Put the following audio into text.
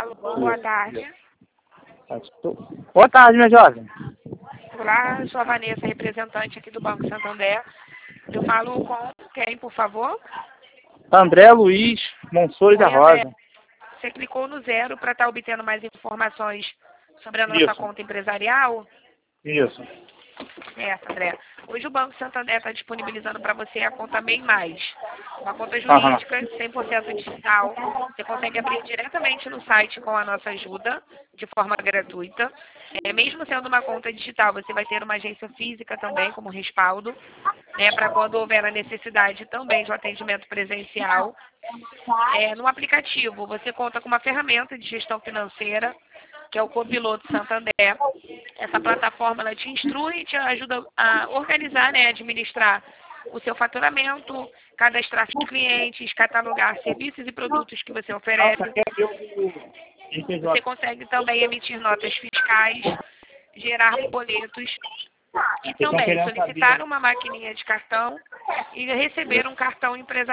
Alô, boa tarde. Boa tarde, minha jovem. Olá, eu sou a Vanessa, representante aqui do Banco Santander. Eu falo com quem, por favor? André Luiz Monsores da Oi, André. Rosa. Você clicou no 0 para estar obtendo mais informações sobre a nossa Isso. conta empresarial? Isso. Certo, André. Hoje o Banco Santander está disponibilizando para você a conta Bem Mais. Uma conta Aham. jurídica 100% digital. Você consegue abrir diretamente no site com a nossa ajuda, de forma gratuita. Mesmo sendo uma conta digital, você vai ter uma agência física também como respaldo, né, para quando houver a necessidade também de um atendimento presencial. No aplicativo, você conta com uma ferramenta de gestão financeira, que é o Copiloto Santander. Essa plataforma ela te instrui e te ajuda a organizar, né, administrar o seu faturamento, cadastrar seus clientes, catalogar serviços e produtos que você oferece. Você consegue também emitir notas fiscais, gerar boletos e também solicitar uma maquininha de cartão e receber um cartão empresarial.